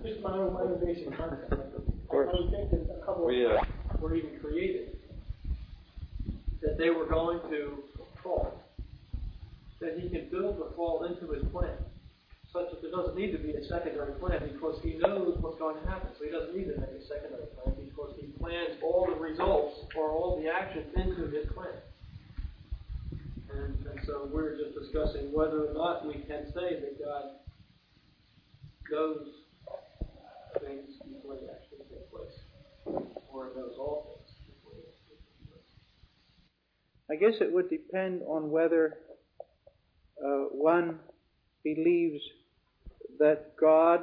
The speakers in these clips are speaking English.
Just my own basic concept. I would think that a couple of were even created, that they were going to fall. That he can build the fall into his plan, such that there doesn't need to be a secondary plan because he knows what's going to happen. So he doesn't need to make a secondary plan because he plans all the results or all the actions into his plan. And so we're just discussing whether or not we can say that God knows things before they actually take place, or knows all things before they actually take place. I guess it would depend on whether one believes that God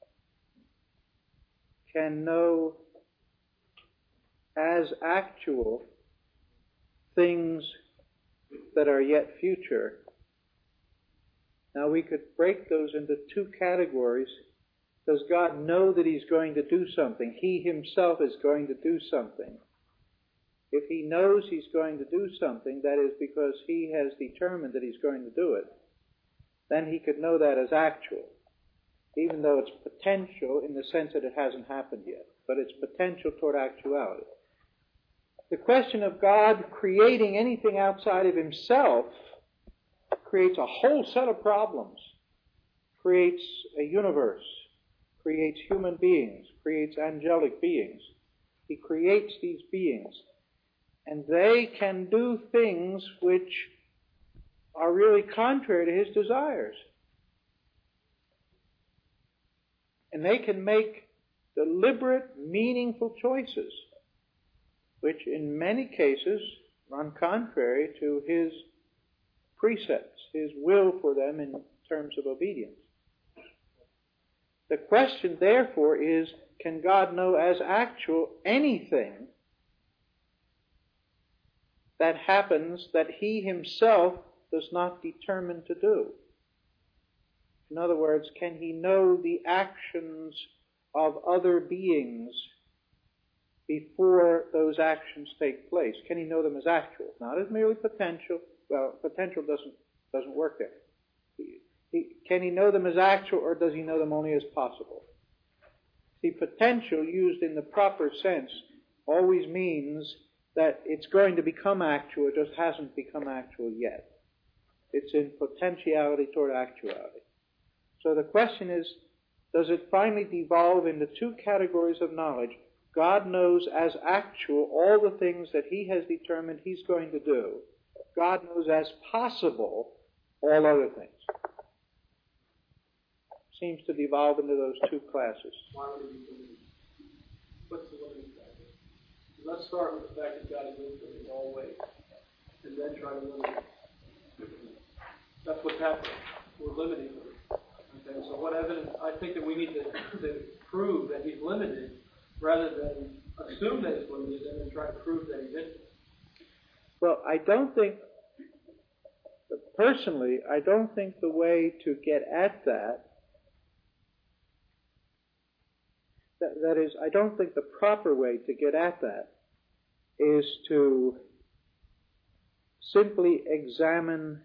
can know as actual things that are yet future. Now we could break those into two categories. Does God know that He's going to do something? He Himself is going to do something. If He knows He's going to do something, that is because He has determined that He's going to do it, then He could know that as actual, even though it's potential in the sense that it hasn't happened yet, but it's potential toward actuality. The question of God creating anything outside of Himself creates a whole set of problems, creates a universe, creates human beings, creates angelic beings. He creates these beings, and they can do things which are really contrary to His desires. And they can make deliberate, meaningful choices, which in many cases run contrary to His precepts, His will for them in terms of obedience. The question, therefore, is, can God know as actual anything that happens that He Himself does not determine to do? In other words, can He know the actions of other beings before those actions take place? Can He know them as actual? Not as merely potential. Well, potential doesn't work there. Can He know them as actual, or does He know them only as possible? See, potential used in the proper sense always means that it's going to become actual, it just hasn't become actual yet. It's in potentiality toward actuality. So the question is, does it finally devolve into two categories of knowledge? God knows as actual all the things that He has determined He's going to do. God knows as possible all other things. Seems to devolve into those two classes. Why would it be limited? What's the limiting factor? Let's start with the fact that God is infinite in all ways, and then try to limit it. That's what's happening. We're limiting it. Okay, so what evidence? I think that we need to prove that He's limited rather than assume that He's limited and then try to prove that He's infinite. Well, personally, I don't think the way to get at that is, I don't think the proper way to get at that is to simply examine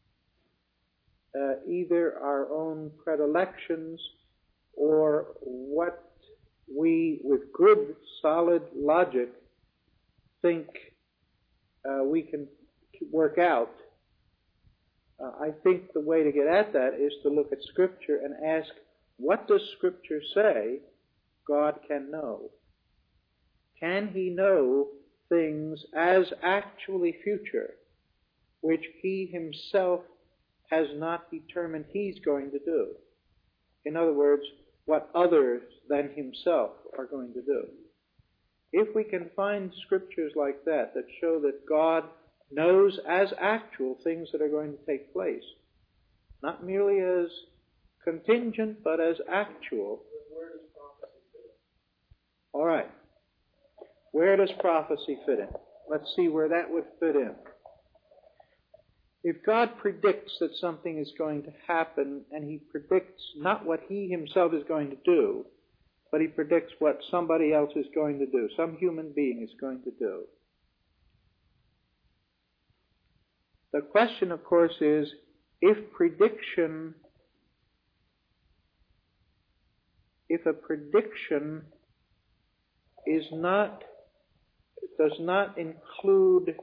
either our own predilections or what we, with good, solid logic, think we can work out. I think the way to get at that is to look at Scripture and ask, what does Scripture say God can know? Can He know things as actually future, which He Himself has not determined He's going to do? In other words, what others than Himself are going to do. If we can find Scriptures like that show that God knows as actual things that are going to take place, not merely as contingent, but as actual. Where does prophecy fit in? All right. Where does prophecy fit in? Let's see where that would fit in. If God predicts that something is going to happen, and He predicts not what He Himself is going to do, but He predicts what somebody else is going to do, some human being is going to do. The question, of course, is, if if a prediction does not include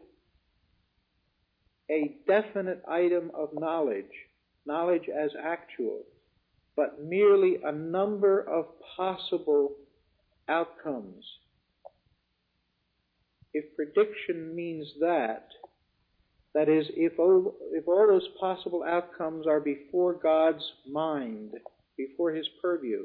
a definite item of knowledge as actual, but merely a number of possible outcomes. If prediction means that is, if all those possible outcomes are before God's mind, before His purview,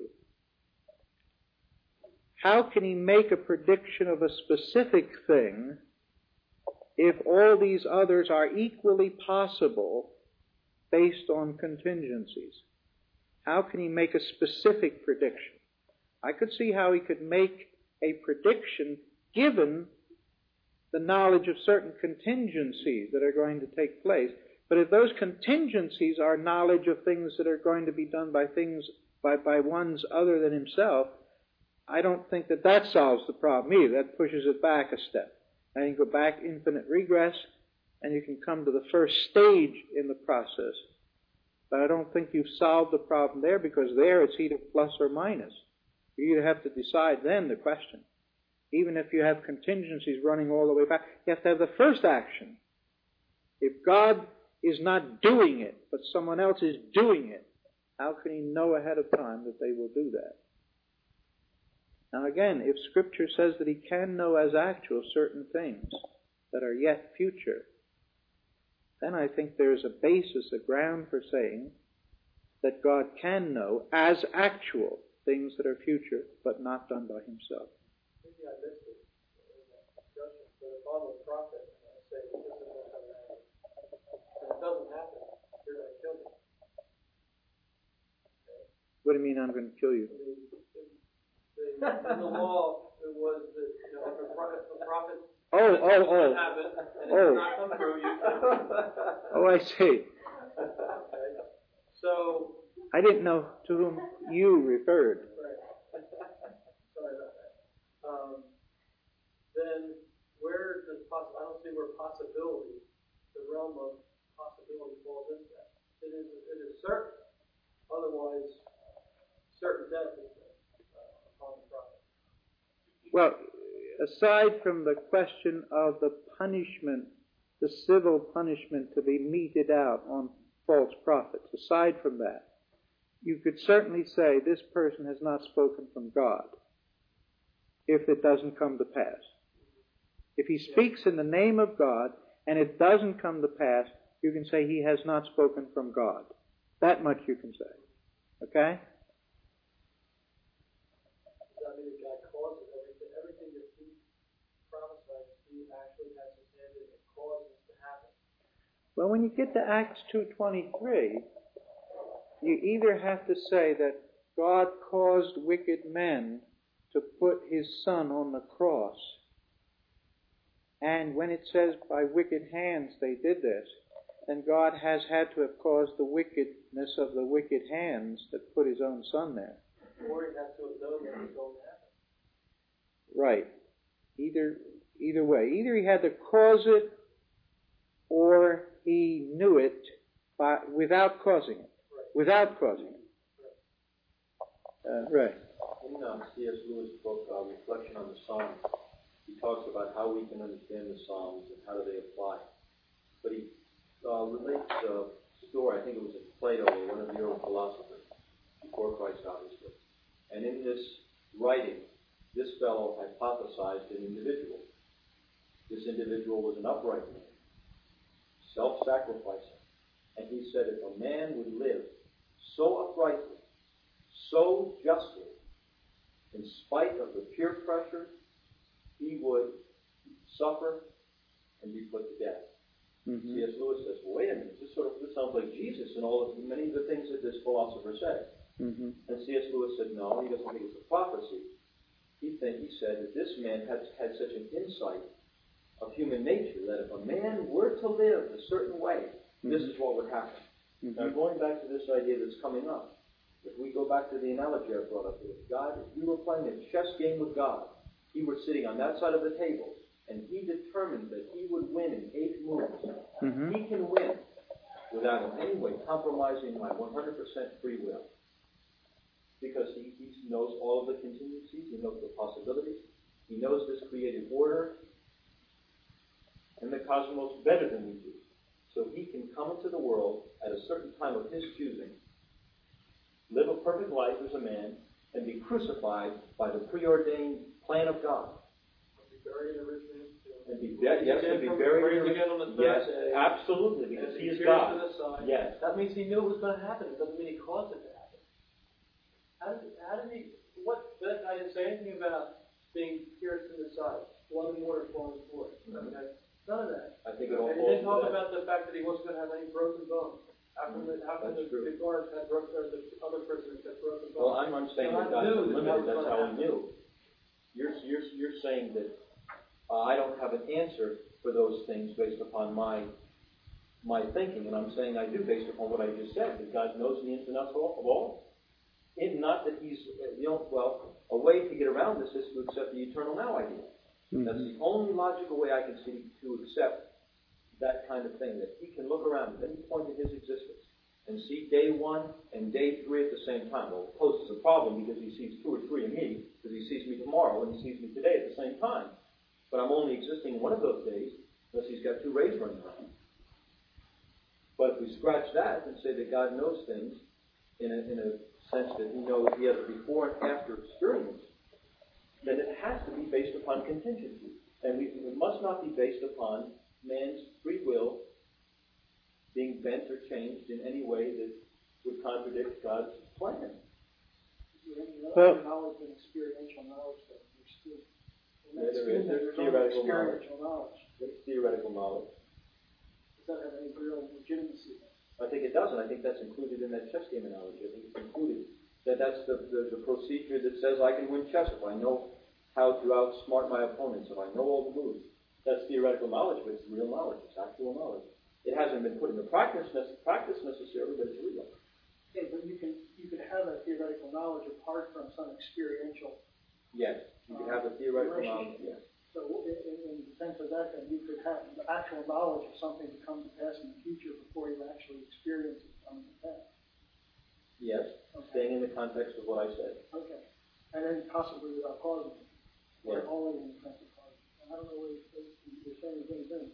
how can He make a prediction of a specific thing if all these others are equally possible based on contingencies? How can He make a specific prediction? I could see how He could make a prediction given the knowledge of certain contingencies that are going to take place. But if those contingencies are knowledge of things that are going to be done by ones other than Himself, I don't think that solves the problem either. That pushes it back a step. And you can go back infinite regress, and you can come to the first stage in the process. But I don't think you've solved the problem there, because there it's either plus or minus. You either have to decide then the question. Even if you have contingencies running all the way back, you have to have the first action. If God is not doing it, but someone else is doing it, how can He know ahead of time that they will do that? Now again, if Scripture says that He can know as actual certain things that are yet future, then I think there is a basis, a ground for saying that God can know as actual things that are future, but not done by Himself. Maybe I missed it in that discussion, but if I'm a prophet and I say, this is what's going to happen, and it doesn't happen, you're going to kill me. Okay. What do you mean I'm going to kill you? In the law, it was that, if a prophet happen, and it's not come true, you kill me. Oh, I see. Okay. So, I didn't know to whom you referred. Right. Sorry about that. Then where does I don't see where possibility, the realm of possibility, falls into that. It is certain. Otherwise, certain death is upon the prophet. Well, aside from the question of the punishment, the civil punishment to be meted out on false prophets, aside from that, you could certainly say this person has not spoken from God if it doesn't come to pass. If he speaks in the name of God and it doesn't come to pass, you can say he has not spoken from God. That much you can say. Okay? Does that mean that God causes everything that He prophesied He actually has His hand in it, causes to happen? Well, when you get to Acts 2:23, you either have to say that God caused wicked men to put His Son on the cross, and when it says by wicked hands they did this, then God has had to have caused the wickedness of the wicked hands that put His own Son there. Or He has to have known that it was going to happen. Right. Either way. Either He had to cause it, or He knew it without causing it. Without causing it. Right. In C.S. Lewis' book, Reflection on the Psalms, he talks about how we can understand the Psalms and how do they apply. But he relates a story, I think it was Plato or one of the early philosophers, before Christ obviously. And in this writing, this fellow hypothesized an individual. This individual was an upright man, self-sacrificing. And he said if a man would live so uprightly, so justly, in spite of the peer pressure, he would suffer and be put to death. Mm-hmm. C.S. Lewis says, well, wait a minute, this sounds like Jesus and many of the things that this philosopher said. Mm-hmm. And C.S. Lewis said, no, he doesn't think it's a prophecy. He said that this man had such an insight of human nature that if a man were to live a certain way, mm-hmm. this is what would happen. Mm-hmm. Now, going back to this idea that's coming up, if we go back to the analogy I brought up here, if we were playing a chess game with God, He were sitting on that side of the table, and He determined that He would win in 8 moves. Mm-hmm. He can win without in any way compromising my 100% free will. because he knows all of the contingencies, he knows the possibilities, he knows this created order and the cosmos better than we do. So he can come into the world at a certain time of his choosing, live a perfect life as a man, and be crucified by the preordained plan of God. And be buried again on the third day. Absolutely, because he is God. Yes. That means he knew it was going to happen. It doesn't mean he caused it to happen. How did he? That guy didn't say anything about being pierced in the side, blood and water flowing forth. Okay? None of that. I think it all and he didn't talk about the fact that he wasn't going to have any broken bones. How come the guards had broken, or the other prisoners had broken bones? Well, I'm saying that God is limited. That's how he knew. You're saying that I don't have an answer for those things based upon my thinking, and I'm saying I do based upon what I just said, that God knows the ins and outs of all. It not that he's, a way to get around this is to accept the eternal now idea. Mm-hmm. That's the only logical way I can see to accept that kind of thing, that he can look around at any point in his existence and see day 1 and day 3 at the same time. Well, it poses a problem because he sees 2 or 3 in me, because he sees me tomorrow and he sees me today at the same time. But I'm only existing in one of those days unless he's got 2 rays running around. But if we scratch that and say that God knows things in a sense that he knows he has a before and after experience, then it has to be based upon contingency. And it must not be based upon man's free will being bent or changed in any way that would contradict God's plan. Well, knowledge and experiential knowledge that there's still there's theoretical knowledge. There's theoretical knowledge. Does that have any real legitimacy? I think it doesn't. I think that's included in that chess game analogy. I think it's included. That's the procedure that says I can win chess if I know how to outsmart my opponents, if I know all the moves. That's theoretical knowledge, but it's real knowledge. It's actual knowledge. It hasn't been put into practice necessarily, but it's real. Okay, but you can have a theoretical knowledge apart from some experiential. Yes, you can have a theoretical knowledge. Yes. So in the sense of that, then you could have the actual knowledge of something to come to pass in the future before you actually experience it coming to pass. Yes, okay. Staying in the context of what I said. Okay, and then possibly without causing it. Yes. Or only in the sense of causing it. I don't know what you're saying the same thing.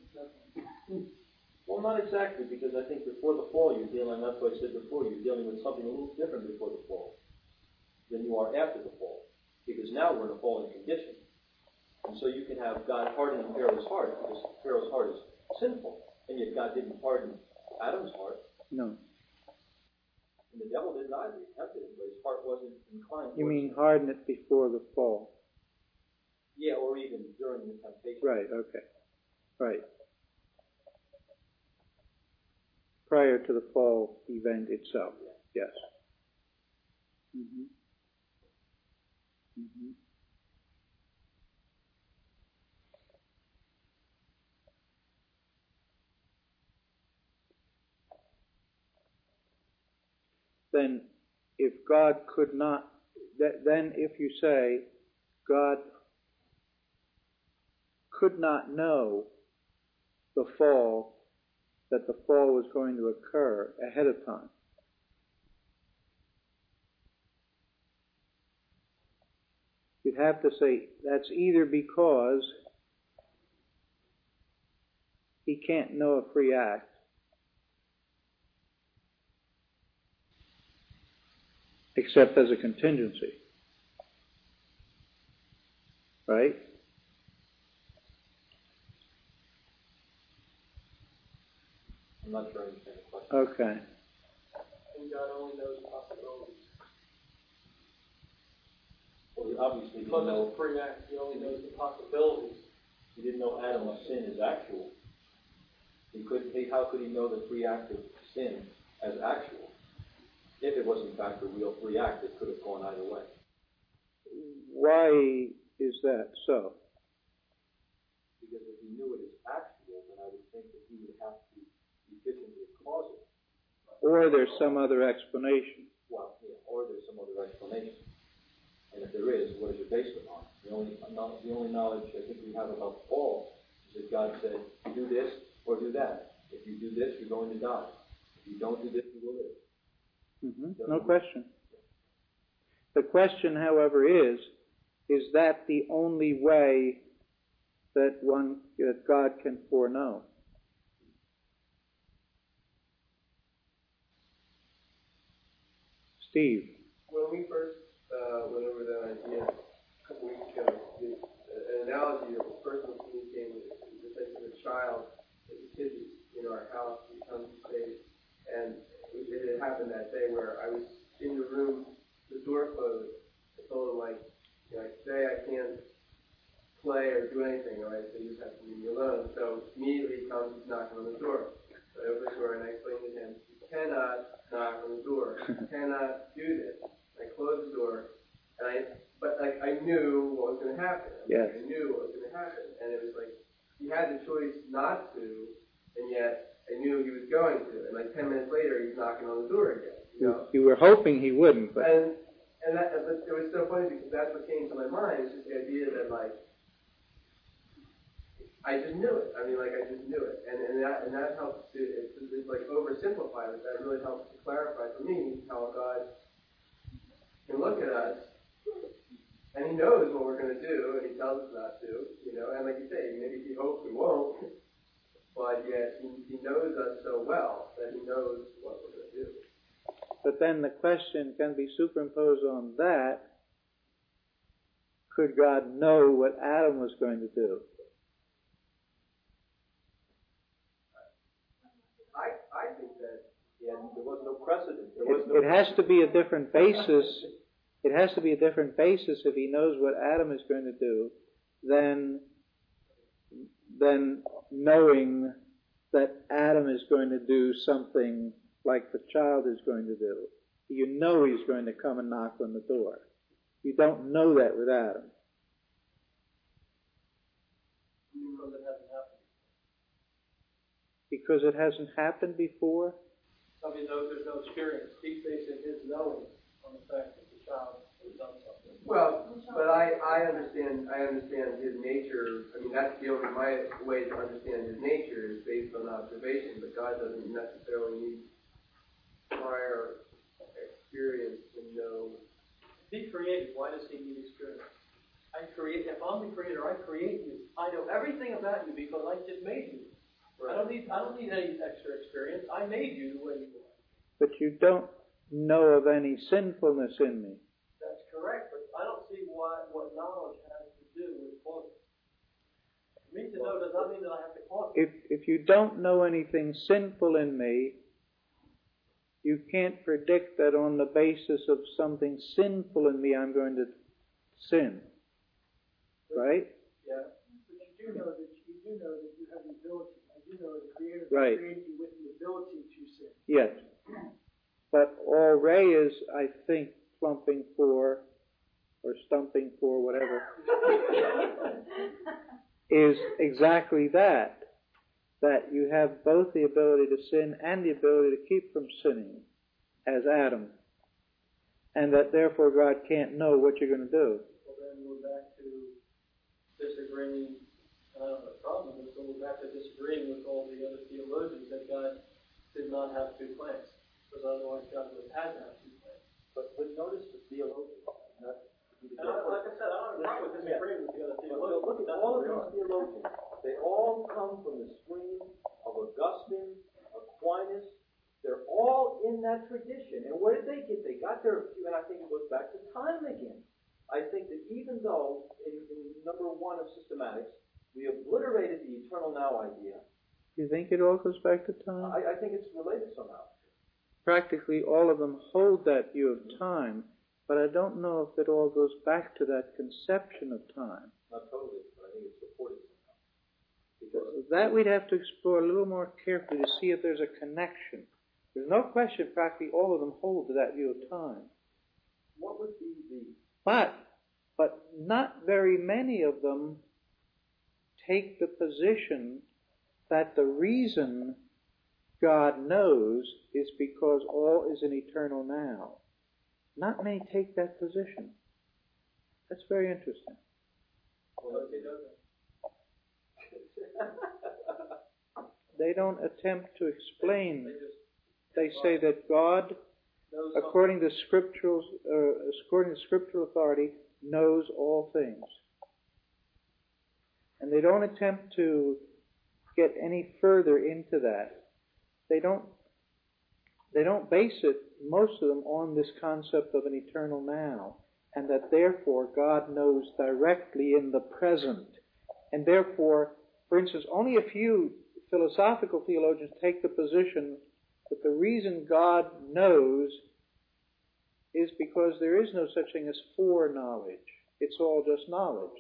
Well, not exactly, because I think before the fall that's what I said before, you're dealing with something a little different before the fall than you are after the fall. Because now we're in a fallen condition. And so you can have God hardening Pharaoh's heart, because Pharaoh's heart is sinful, and yet God didn't harden Adam's heart. No. And the devil didn't either. He tempted him, but his heart wasn't inclined. You mean harden it before the fall? Yeah, or even during the temptation. Right, okay. Right. Prior to the fall event itself, yes. Mm-hmm. Mm-hmm. Then if God could not, then if you say God could not know the fall, that the fall was going to occur ahead of time, you'd have to say that's either because he can't know a free act, except as a contingency. Right? I'm not sure I understand the question. Okay. And God only knows possibilities. Well, he obviously Because didn't know. it's a free act, he only knows the possibilities. He didn't know Adam's sin is actual. How could he know the free act of sin as actual? If it was in fact a real free act, it could have gone either way. Why is that so? Because if he knew it as actual, then I would think that he would have to efficiently cause it. Or there's some other explanation. Well, yeah, or there's some other explanation. And if there is, what is it based upon? The only knowledge I think we have about the fall is that God said, do this or do that. If you do this, you're going to die. If you don't do this, you will live. Mm-hmm. No question. The question, however, is that the only way that God can foreknow? Steve. When we first went over that idea a couple weeks ago, an analogy of a person communicating with a child, as a kid in our house, he comes to say, and it had happened that day where I was in the room, the door closed. I told him, like, today I can't play or do anything, or I said, you just have to leave me alone. So immediately he comes, he's knocking on the door. So I open the door and I explain to him, you cannot knock on the door. You cannot do this. I closed the door, but I knew what was going to happen. Yes. I knew what was going to happen, and it was like he had the choice not to, and yet I knew he was going to. And like 10 minutes later, he's knocking on the door again. You were hoping he wouldn't, but but it was so funny because that's what came to my mind. It's just the idea that I just knew it. I just knew it, and that helps to it's like oversimplified, but that really helps to clarify for me how God can look at us, and He knows what we're going to do, and He tells us not to, and like you say, maybe He hopes we won't, but yet He knows us so well that He knows what we're going to do. But then the question can be superimposed on that. Could God know what Adam was going to do? I think that there was no precedent. It has to be a different basis. It has to be a different basis if he knows what Adam is going to do than knowing that Adam is going to do something like the child is going to do. You know he's going to come and knock on the door. You don't know that with Adam. Because it hasn't happened before? Somebody knows there's no experience. He's basing his knowing on the fact that the child has done something. Well, but I understand his nature. I mean, that's the only my way to understand his nature is based on observation. But God doesn't necessarily need prior experience to know. If He created, why does He need experience? If I'm the creator, I create you. I know everything about you because I just made you. Right. I don't need any extra experience. I made you the way you are. But you don't know of any sinfulness in me. That's correct, but I don't see what knowledge has to do with quoting. For me to know does not mean that I have to quote. If you don't know anything sinful in me, you can't predict that on the basis of something sinful in me I'm going to sin. Right? Yeah. But you do know that you have the ability. You know the Creator right. created you with the ability to sin. Yes. But all Ray is, I think, plumping for, or stumping for, whatever, is exactly that. That you have both the ability to sin and the ability to keep from sinning, as Adam. And that therefore God can't know what you're going to do. Well, then we're back to disagreeing. I don't have a problem with it, but we're back to disagreeing with all the other theologians that God did not have two plans, because otherwise God would have had to have two plans. But notice the theologians. Like I said, I don't have a problem with disagreeing with the other theologians. Look at all of these theologians. They all come from the stream of Augustine, Aquinas. They're all in that tradition. And where did they get? They got their view, and I think it goes back to time again. I think that even though in number one of systematics, we obliterated the eternal now idea. You think it all goes back to time? I think it's related somehow. Practically all of them hold that view of time, but I don't know if it all goes back to that conception of time. Not totally, but I think it's supported somehow. Because that we'd have to explore a little more carefully to see if there's a connection. There's no question practically all of them hold to that view of time. What would be the... But not very many of them take the position that the reason God knows is because all is an eternal now. Not many take that position. That's very interesting. Well, They don't attempt to explain. They say that God according to scriptural authority, knows all things. And they don't attempt to get any further into that. They don't base it, most of them, on this concept of an eternal now, and that therefore God knows directly in the present. And therefore, for instance, only a few philosophical theologians take the position that the reason God knows is because there is no such thing as foreknowledge. It's all just knowledge.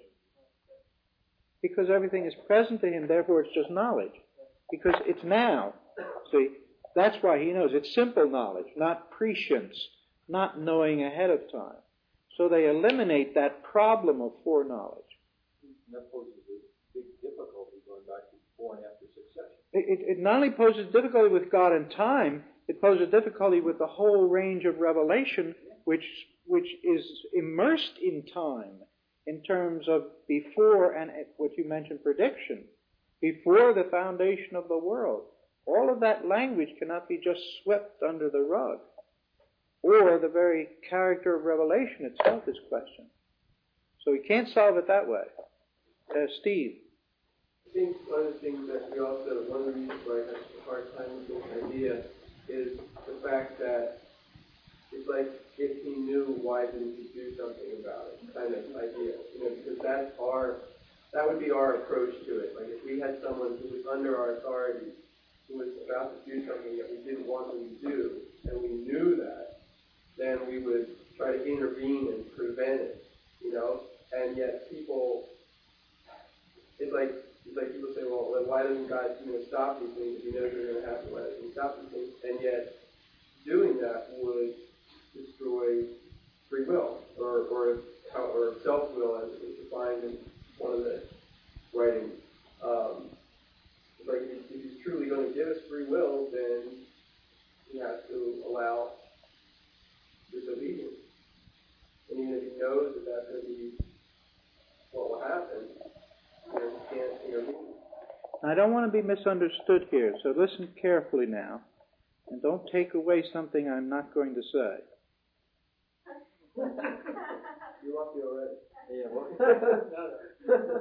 Because everything is present to Him, therefore it's just knowledge. Because it's now. See, that's why He knows. It's simple knowledge, not prescience, not knowing ahead of time. So they eliminate that problem of foreknowledge. And that poses a big difficulty going back to before and after succession. It not only poses difficulty with God and time, it poses difficulty with the whole range of revelation, which is immersed in time in terms of before and what you mentioned, prediction, before the foundation of the world. All of that language cannot be just swept under the rug. Or the very character of revelation itself is questioned. So we can't solve it that way. Steve. I think one of the things that one of the reasons why I have a hard time with this idea is the fact that it's like, if he knew, why didn't he do something about it, kind of idea. Because that would be our approach to it. Like, if we had someone who was under our authority, who was about to do something that we didn't want them to do, and we knew that, then we would try to intervene and prevent it, And yet people, it's like people say, well, why doesn't God, stop these things if He knows they're going to happen? Why doesn't He stop these things? And yet, doing that would destroy free will, or self-will, as it was defined in one of the writings. It's like, if He's truly going to give us free will, then He has to allow disobedience. And even if He knows that that's going to be what will happen, He can't intervene. I don't want to be misunderstood here, so listen carefully now, and don't take away something I'm not going to say. You want me already? Yeah,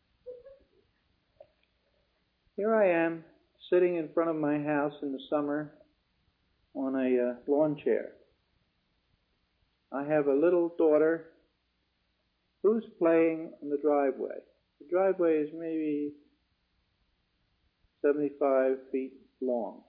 Here I am, sitting in front of my house in the summer on a lawn chair. I have a little daughter who's playing in the driveway. The driveway is maybe 75 feet long.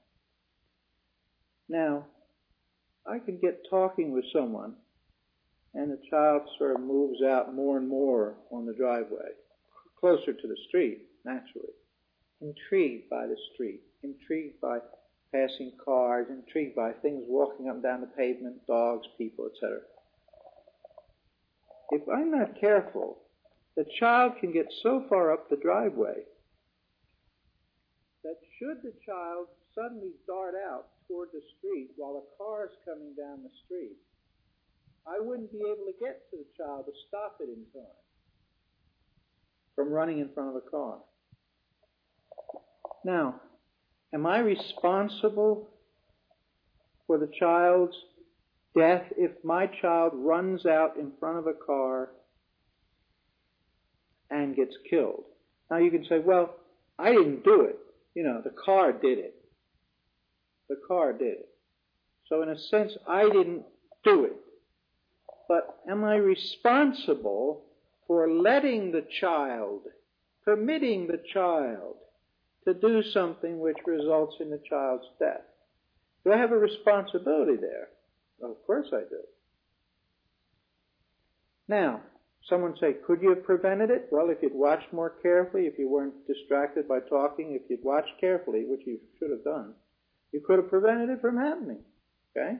Now, I can get talking with someone, and the child sort of moves out more and more on the driveway, closer to the street, naturally. Intrigued by the street, intrigued by passing cars, intrigued by things walking up and down the pavement, dogs, people, etc. If I'm not careful, the child can get so far up the driveway that should the child suddenly dart out toward the street while a car is coming down the street, I wouldn't be able to get to the child to stop it in time from running in front of a car. Now, am I responsible for the child's death if my child runs out in front of a car and gets killed? Now you can say, well, I didn't do it. The car did it. The car did it. So in a sense, I didn't do it. But am I responsible for letting the child, permitting the child to do something which results in the child's death? Do I have a responsibility there? Well, of course I do. Now, someone say, could you have prevented it? Well, if you'd watched more carefully, if you weren't distracted by talking, if you'd watched carefully, which you should have done, you could have prevented it from happening. Okay?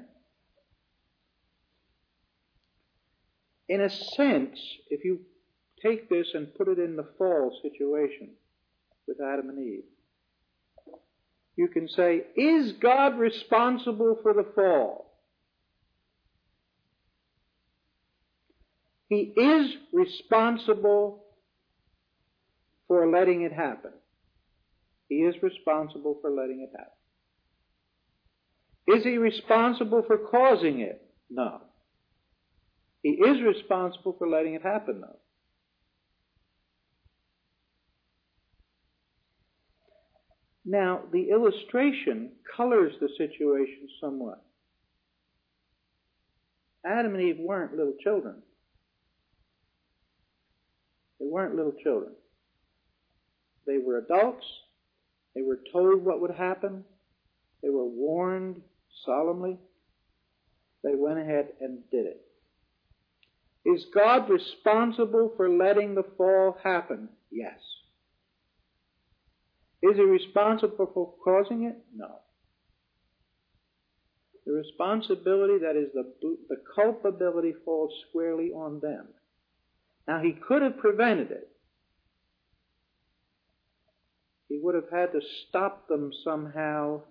In a sense, if you take this and put it in the fall situation with Adam and Eve, you can say, is God responsible for the fall? He is responsible for letting it happen. He is responsible for letting it happen. Is he responsible for causing it? No. He is responsible for letting it happen, though. Now, the illustration colors the situation somewhat. Adam and Eve weren't little children. They weren't little children. They were adults. They were told what would happen. They were warned solemnly. They went ahead and did it. Is God responsible for letting the fall happen? Yes. Is he responsible for causing it? No. The responsibility, that is the culpability, falls squarely on them. Now, he could have prevented it. He would have had to stop them somehow,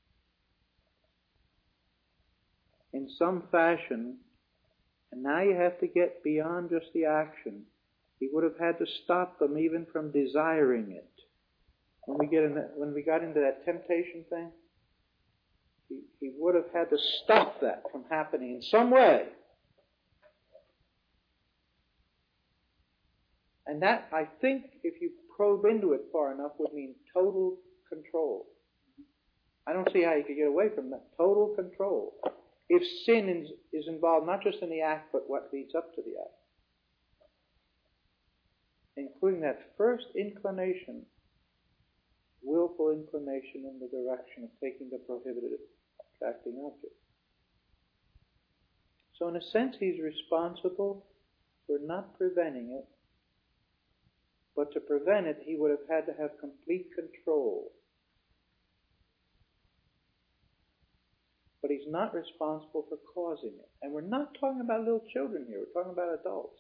in some fashion. And now you have to get beyond just the action. He would have had to stop them even from desiring it. When we got into that temptation thing, he would have had to stop that from happening in some way. And that, I think, if you probe into it far enough, would mean total control. I don't see how you could get away from that. Total control. If sin is involved not just in the act, but what leads up to the act. Including that first inclination, willful inclination in the direction of taking the prohibited attracting object. So in a sense, he's responsible for not preventing it, but to prevent it, he would have had to have complete control. But he's not responsible for causing it. And we're not talking about little children here. We're talking about adults.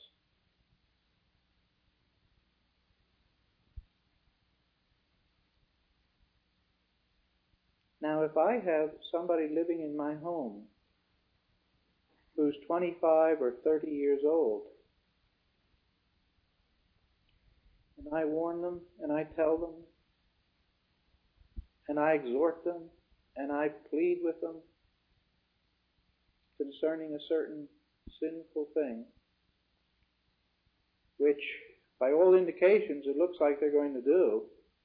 Now, if I have somebody living in my home who's 25 or 30 years old, and I warn them, and I tell them, and I exhort them, and I plead with them concerning a certain sinful thing, which, by all indications, it looks like they're going to do,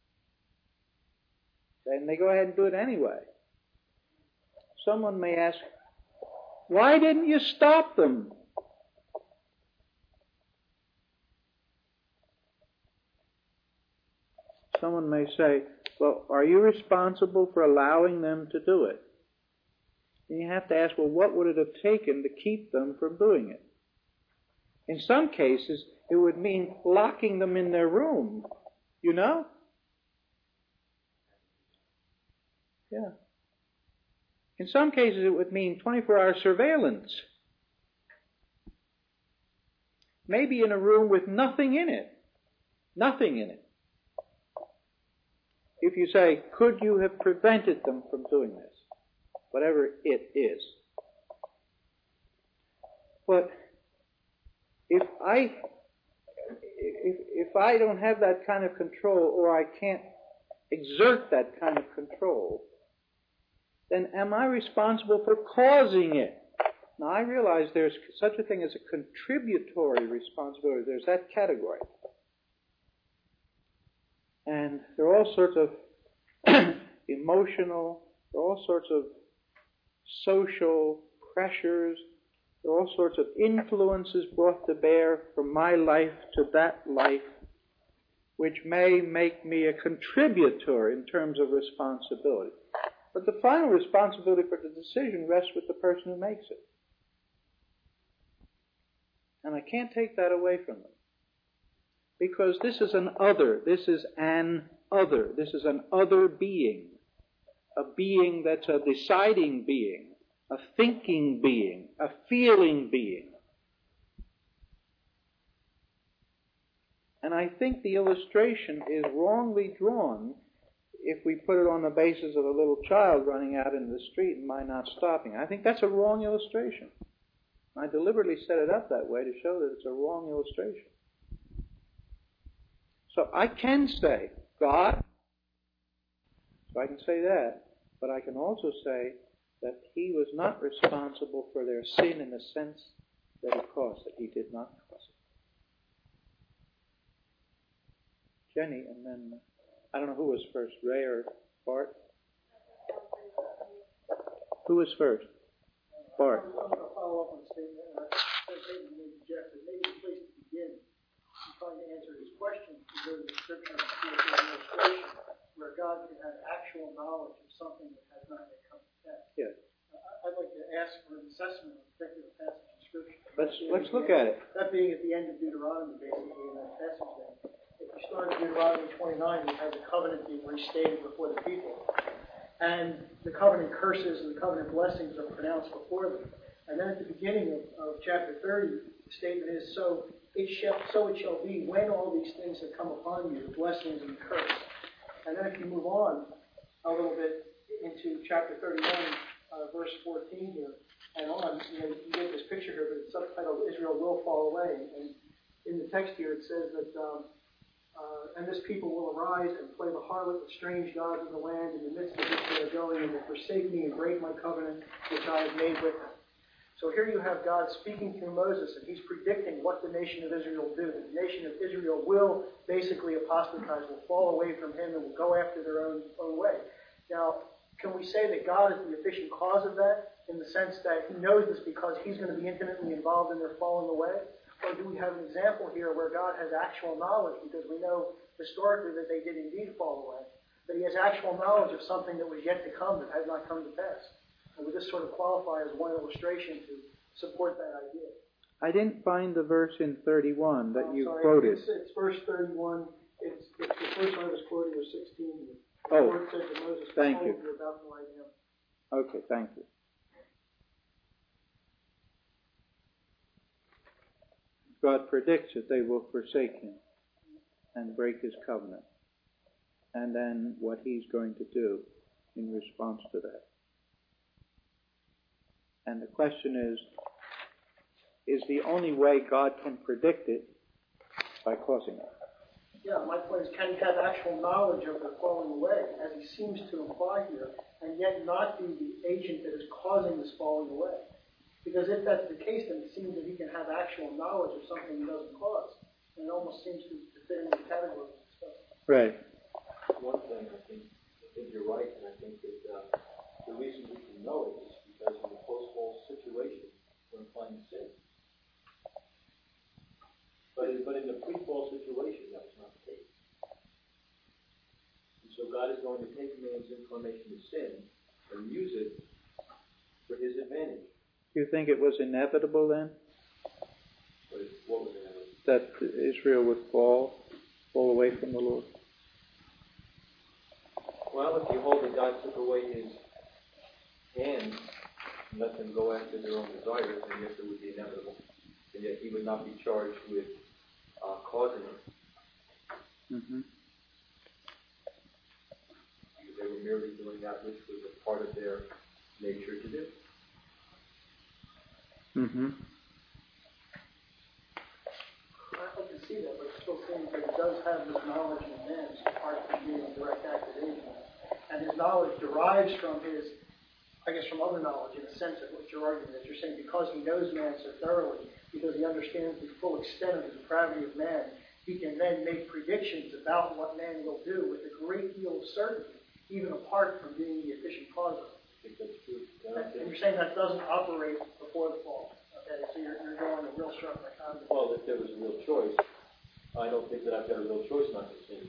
and they go ahead and do it anyway. Someone may ask, why didn't you stop them? Someone may say, well, are you responsible for allowing them to do it? And you have to ask, well, what would it have taken to keep them from doing it? In some cases, it would mean locking them in their room, you know? Yeah. In some cases, it would mean 24-hour surveillance. Maybe in a room with nothing in it. Nothing in it. If you say, could you have prevented them from doing this? Whatever it is. But if I don't have that kind of control, or I can't exert that kind of control, then am I responsible for causing it? Now, I realize there's such a thing as a contributory responsibility. There's that category. And there are all sorts of emotional, there are all sorts of social pressures, there are all sorts of influences brought to bear from my life to that life, which may make me a contributor in terms of responsibility. But the final responsibility for the decision rests with the person who makes it. And I can't take that away from them. Because this is an other. This is an other. This is an other being. A being that's a deciding being. A thinking being. A feeling being. And I think the illustration is wrongly drawn if we put it on the basis of a little child running out into the street and my not stopping. I think that's a wrong illustration. I deliberately set it up that way to show that it's a wrong illustration. So I can say, God, so I can say that, but I can also say, that he was not responsible for their sin in the sense that he caused it. He did not cause it. Jenny, and then, I don't know who was first, Ray or Bart? Who was first? Bart. I'm going to follow up on a statement. Maybe Jeff, that maybe the place to begin in trying to answer his question is go to the scripture and see if there's an illustration where God can have actual knowledge of something that has not yet come to pass. Yes. I'd like to ask for an assessment of a particular passage of scripture. Let's look at it. That being at the end of Deuteronomy, basically, in that passage there. If you start at Deuteronomy 29, you have the covenant being restated before the people. And the covenant curses and the covenant blessings are pronounced before them. And then at the beginning of chapter 30, the statement is, so it shall be when all these things have come upon you, the blessings and the curse. And then if you move on a little bit into chapter 31, verse 14 here, and on, you get this picture here, but it's subtitled, Israel will fall away. And in the text here it says that, and this people will arise and play the harlot with strange gods in the land in the midst of which they are going, and will forsake me and break my covenant which I have made with them. So here you have God speaking through Moses, and he's predicting what the nation of Israel will do. The nation of Israel will basically apostatize, will fall away from him, and will go after their own way. Now, can we say that God is the efficient cause of that, in the sense that he knows this because he's going to be intimately involved in their falling away? Or do we have an example here where God has actual knowledge, because we know historically that they did indeed fall away, but he has actual knowledge of something that was yet to come that had not come to pass? And would this sort of qualify as one illustration to support that idea? I didn't find the verse in 31 that you sorry, quoted. It's verse 31. It's the first one I was quoting was 16. The Oh, Lord said to Moses, thank you. You're about to lie down. Okay, thank you. God predicts that they will forsake him and break his covenant. And then what he's going to do in response to that. And the question is the only way God can predict it by causing it? Yeah, my point is, can he have actual knowledge of their falling away, as he seems to imply here, and yet not be the agent that is causing this falling away? Because if that's the case, then it seems that he can have actual knowledge of something he doesn't cause. And it almost seems to fit in the category of stuff. Right. One thing, I think you're right, and I think that the reason we can know it is because in the post-fall situation, we're implying sin. But in the pre-fall situation, that was not the case. And so God is going to take man's inclination to sin and use it for his advantage. Do you think it was inevitable then? What was inevitable? That Israel would fall away from the Lord? Well, if you hold that God took away his hand and let them go after their own desires, then yes, it would be inevitable. And yet he would not be charged with causing it. Mm-hmm. Because they were merely doing that which was a part of their nature to do. Mm-hmm. I can see that, but it still seems that he does have this knowledge in man, apart from being a direct activation. And his knowledge derives from his, I guess, from other knowledge, in a sense of what you're arguing, that you're saying because he knows man so thoroughly, because he understands the full extent of the depravity of man, he can then make predictions about what man will do with a great deal of certainty, even apart from being the efficient cause of it. I think that's true. And you're saying that doesn't operate before the fall. Okay, so you're drawing a real sharp dichotomy. Well, if there was a real choice, I don't think that I've got a real choice not to sin.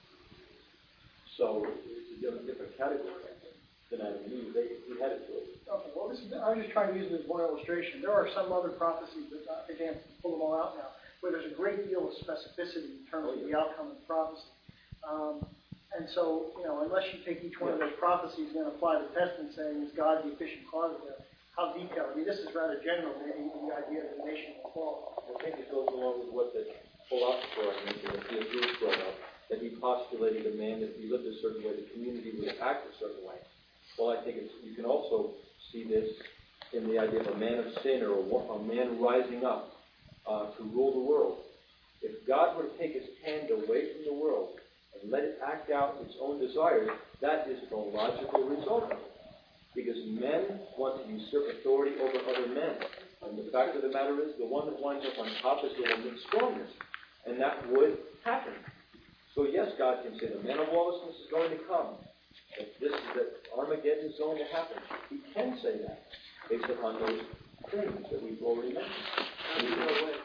So it's a different category than Adam and Eve. He had a choice. Okay, well, I was just trying to use it as one illustration. There are some other prophecies that I can't pull them all out now, where there's a great deal of specificity in terms of the outcome of the prophecy. And so, unless you take each one of those prophecies and then apply the test and saying, is God the efficient cause of it? How detailed? I mean, this is rather general, maybe, the idea that the nation will fall. I think it goes along with what the philosopher I mentioned, that C.S. Lewis brought up, that he postulated a man, that if he lived a certain way, the community would act a certain way. Well, I think you can also see this in the idea of a man of sin or a man rising up to rule the world. If God were to take his hand away from the world and let it act out its own desires, that is the logical result of it. Because men want to usurp authority over other men. And the fact of the matter is, the one that winds up on top is the one that's strongest. And that would happen. So yes, God can say the man of lawlessness is going to come. That Armageddon is going to happen. He can say that based upon those things that we've already mentioned.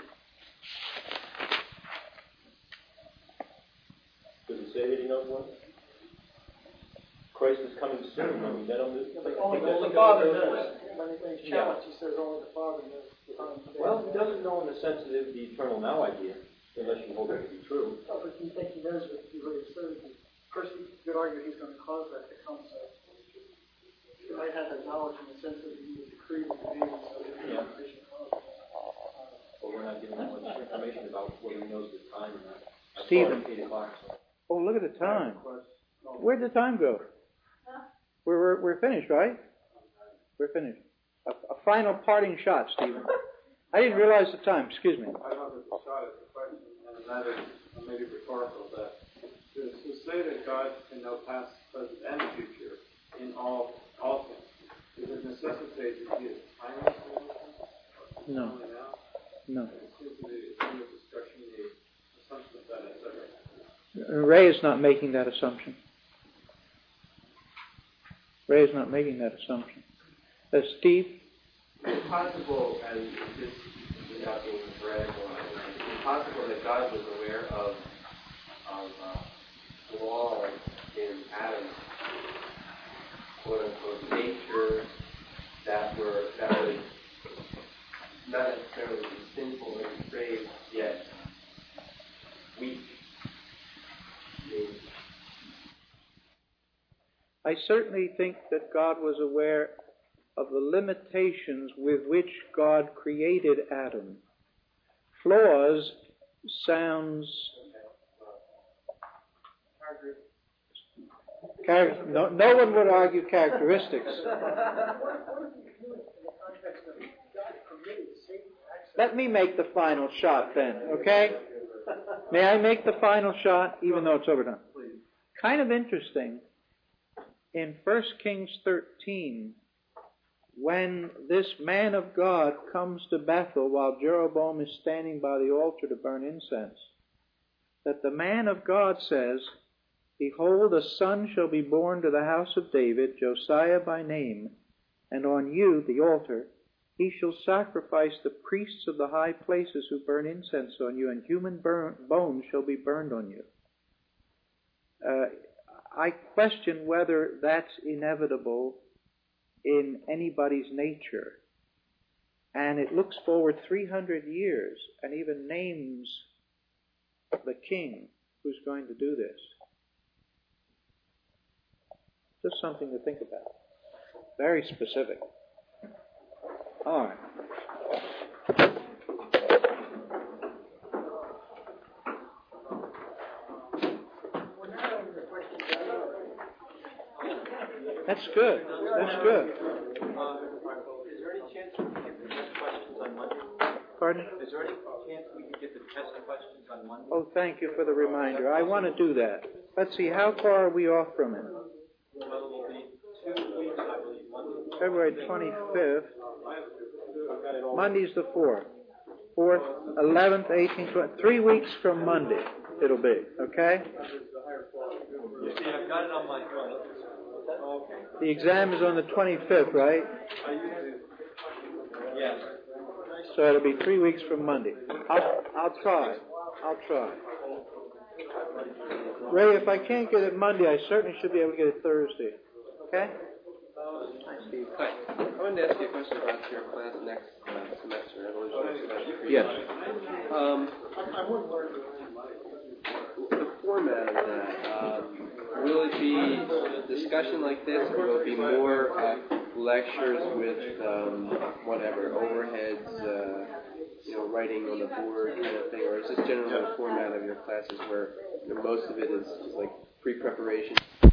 Does it say that he knows when? Christ is coming soon. I mean, only the Father knows. When he's challenged, he says only the Father knows. Well, he doesn't know in the sense of the eternal now idea, unless you hold that to be true. But if you think he knows what he already said, first you could argue he's going to cause that to come. So he might have that knowledge in the sense that he would decree the beginning of the information. But we're not given that much information about whether he knows the time or not. Stephen. 8 o'clock. So. Oh, look at the time. Where'd the time go? We're finished, right? We're finished. A final parting shot, Stephen. I didn't realize the time. Excuse me. I don't have a shot at the question, and that is maybe rhetorical, but to say that God can know past, present, and future in all things, does it necessitate that he is timeless? No. No. It seems to be a discussion, the assumption of that, etc. Ray is not making that assumption. Ray is not making that assumption. Steve? Is it possible, as this without being radical, is it possible that God was aware of flaws in Adam's quote unquote nature that would not necessarily be sinful and depraved, yet weak? I certainly think that God was aware of the limitations with which God created Adam. Flaws sounds... No one would argue characteristics. Let me make the final shot then, okay? May I make the final shot, even though it's overdone? Kind of interesting. In 1 Kings 13, when this man of God comes to Bethel while Jeroboam is standing by the altar to burn incense, that the man of God says, "Behold, a son shall be born to the house of David, Josiah by name, and on you, the altar, he shall sacrifice the priests of the high places who burn incense on you, and human bones shall be burned on you." I question whether that's inevitable in anybody's nature. And it looks forward 300 years and even names the king who's going to do this. Just something to think about. Very specific. All right. That's good. That's good. Is there any chance we can get the test questions on Monday? Pardon? Is there any chance we can get the test questions on Monday? Oh, thank you for the reminder. I want to do that. Let's see, how far are we off from it? Well, it will be 2 weeks, I believe. Monday. February 25th. Monday's the 4th. 4th, 11th, 18th, 20th. 3 weeks from Monday it'll be, okay? You see, I've got it on my phone. The exam is on the 25th, right? Yes. So it'll be 3 weeks from Monday. I'll try. Ray, if I can't get it Monday, I certainly should be able to get it Thursday. Okay? Hi, Steve. Hi. I wanted to ask you a question about your class next semester, Evolution of Yes. The format of that, will it be a discussion like this, or will it be more lectures with overheads, writing on the board kind of thing, or is this generally the format of your classes where most of it is like pre-preparation?